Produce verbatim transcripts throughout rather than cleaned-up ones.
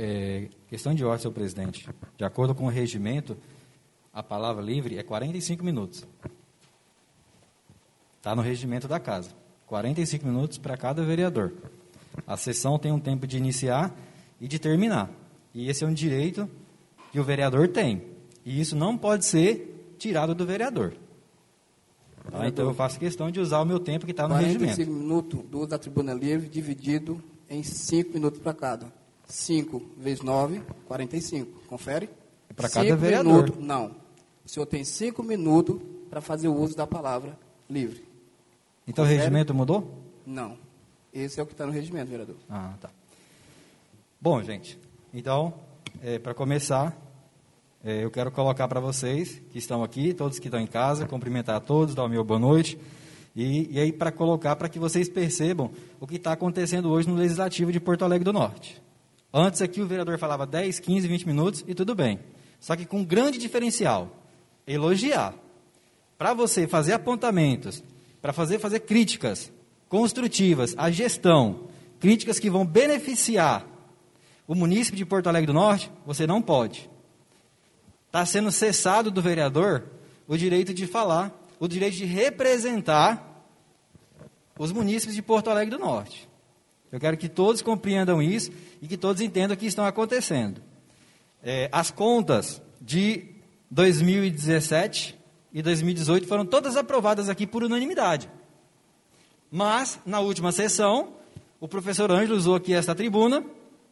É, questão de ordem, senhor presidente. De acordo com o regimento, a palavra livre é quarenta e cinco minutos. Está no regimento da casa. quarenta e cinco minutos para cada vereador. A sessão tem um tempo de iniciar e de terminar. E esse é um direito que o vereador tem. E isso não pode ser tirado do vereador. Tá? Então eu faço questão de usar o meu tempo que está no regimento. quarenta e cinco minutos do uso da tribuna livre, dividido em cinco minutos para cada. cinco vezes nove, quarenta e cinco. Confere? Para cada vereador. Minutos, não. O senhor tem cinco minutos para fazer o uso da palavra livre. Então Confere? O regimento mudou? Não. Esse é o que está no regimento, vereador. Ah, tá. Bom, gente, então, é, para começar, é, eu quero colocar para vocês que estão aqui, todos que estão em casa, cumprimentar a todos, dar o meu boa noite, e, e aí para colocar, para que vocês percebam o que está acontecendo hoje no Legislativo de Porto Alegre do Norte. Antes aqui o vereador falava dez, quinze, vinte minutos e tudo bem. Só que com um grande diferencial, elogiar. Para você fazer apontamentos, para fazer, fazer críticas construtivas à gestão, críticas que vão beneficiar o município de Porto Alegre do Norte, você não pode. Está sendo cessado do vereador o direito de falar, o direito de representar os munícipes de Porto Alegre do Norte. Eu quero que todos compreendam isso e que todos entendam o que está acontecendo. É, as contas de dois mil e dezessete e dois mil e dezoito foram todas aprovadas aqui por unanimidade. Mas, na última sessão, o professor Ângelo usou aqui esta tribuna,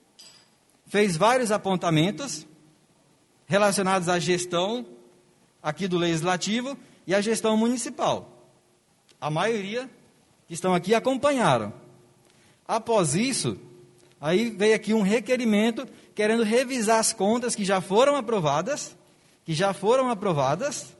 fez vários apontamentos relacionados à gestão aqui do Legislativo e à gestão municipal. A maioria que estão aqui acompanharam. Após isso, aí veio aqui um requerimento querendo revisar as contas que já foram aprovadas, que já foram aprovadas.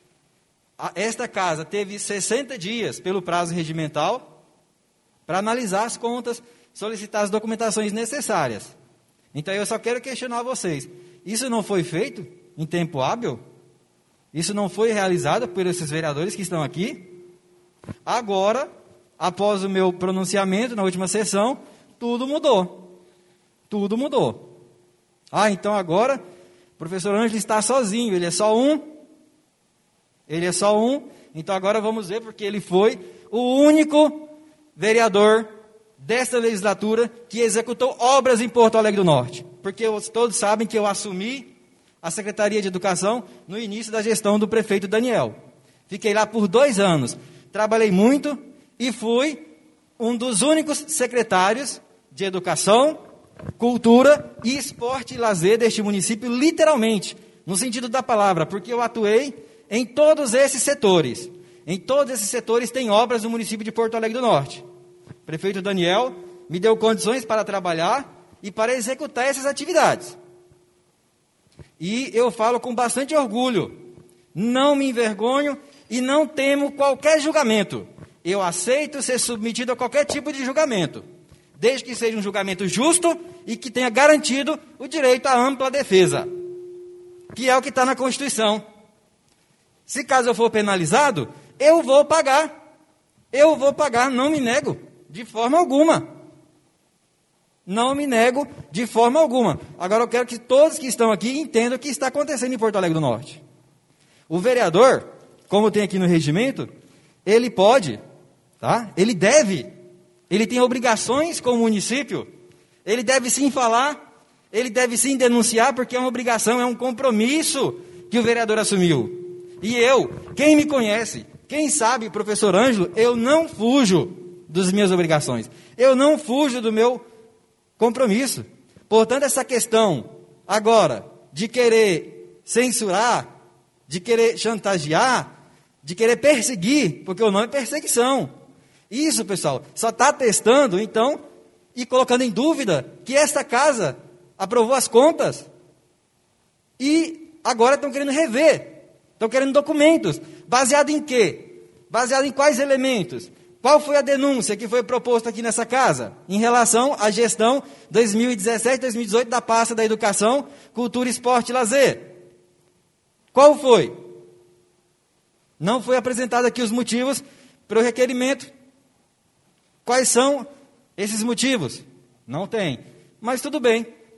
Esta casa teve sessenta dias pelo prazo regimental para analisar as contas, solicitar as documentações necessárias. Então eu só quero questionar vocês. Isso não foi feito em tempo hábil? Isso não foi realizado por esses vereadores que estão aqui? Agora, após o meu pronunciamento na última sessão, tudo mudou. Tudo mudou. Ah, então agora o professor Ângelo está sozinho, ele é só um. Ele é só um. Então agora vamos ver, porque ele foi o único vereador desta legislatura que executou obras em Porto Alegre do Norte. Porque todos sabem que eu assumi a Secretaria de Educação no início da gestão do prefeito Daniel. Fiquei lá por dois anos. Trabalhei muito e fui um dos únicos secretários de Educação, Cultura e Esporte e Lazer deste município, literalmente, no sentido da palavra, porque eu atuei em todos esses setores. Em todos esses setores tem obras no município de Porto Alegre do Norte. O prefeito Daniel me deu condições para trabalhar e para executar essas atividades. E eu falo com bastante orgulho, não me envergonho e não temo qualquer julgamento. Eu aceito ser submetido a qualquer tipo de julgamento, desde que seja um julgamento justo e que tenha garantido o direito à ampla defesa, que é o que está na Constituição. Se caso eu for penalizado, eu vou pagar. Eu vou pagar, não me nego, de forma alguma. Não me nego de forma alguma. Agora eu quero que todos que estão aqui entendam o que está acontecendo em Porto Alegre do Norte. O vereador, como tem aqui no regimento, ele pode, tá? Ele deve, ele tem obrigações com o município, ele deve sim falar, ele deve sim denunciar, porque é uma obrigação, é um compromisso que o vereador assumiu. E eu, quem me conhece, quem sabe, professor Ângelo, eu não fujo das minhas obrigações. Eu não fujo do meu compromisso. Portanto, essa questão, agora, de querer censurar, de querer chantagear, de querer perseguir, porque o nome é perseguição. Isso, pessoal, só está testando, então, e colocando em dúvida que esta casa aprovou as contas e agora estão querendo rever. Estão querendo documentos. Baseado em quê? Baseado em quais elementos? Qual foi a denúncia que foi proposta aqui nessa casa em relação à gestão dois mil e dezessete, dois mil e dezoito da pasta da Educação, Cultura, Esporte e Lazer? Qual foi? Não foi apresentado aqui os motivos para o requerimento. Quais são esses motivos? Não tem. Mas tudo bem.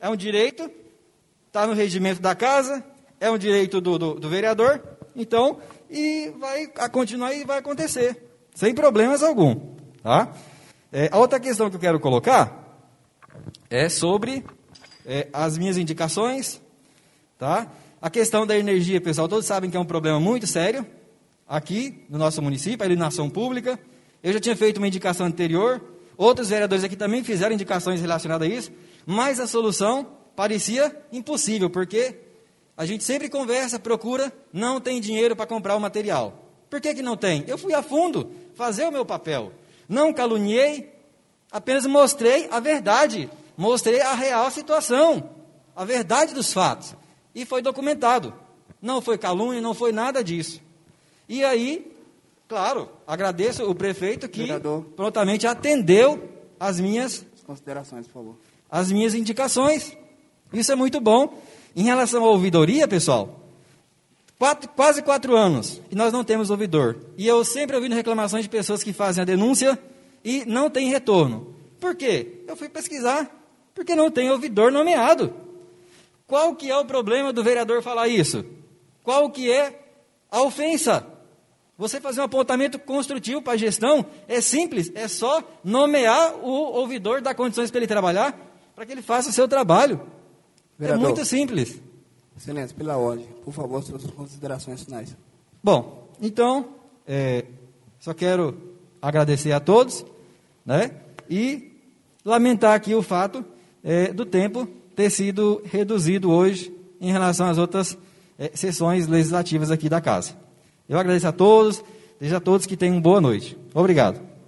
é um direito, está no regimento da casa, é um direito do, do, do vereador, então, e vai continuar e vai acontecer, sem problemas algum. Tá? É, a outra questão que eu quero colocar é sobre é, as minhas indicações, tá? A questão da energia, pessoal, todos sabem que é um problema muito sério aqui no nosso município, a iluminação pública. Eu já tinha feito uma indicação anterior, outros vereadores aqui também fizeram indicações relacionadas a isso, mas a solução parecia impossível, porque a gente sempre conversa, procura, não tem dinheiro para comprar o material. Por que que não tem? Eu fui a fundo fazer o meu papel. Não caluniei, apenas mostrei a verdade, mostrei a real situação, a verdade dos fatos. E foi documentado. Não foi calúnia, não foi nada disso. E aí, claro, agradeço o prefeito que Vereador, prontamente atendeu as minhas considerações, por favor. As minhas indicações. Isso é muito bom. Em relação à ouvidoria, pessoal, quatro, quase quatro anos e nós não temos ouvidor. E eu sempre ouvindo reclamações de pessoas que fazem a denúncia e não tem retorno. Por quê? Eu fui pesquisar. Porque não tem ouvidor nomeado. Qual que é o problema do vereador falar isso? Qual que é a ofensa? Você fazer um apontamento construtivo para a gestão é simples, é só nomear o ouvidor, dar condições para ele trabalhar, para que ele faça o seu trabalho. Vereador, é muito simples. Excelência, pela ordem, por favor, suas considerações finais. Bom, então, é, só quero agradecer a todos, né, e lamentar aqui o fato é, do tempo ter sido reduzido hoje em relação às outras é, sessões legislativas aqui da casa. Eu agradeço a todos, desejo a todos que tenham uma boa noite. Obrigado.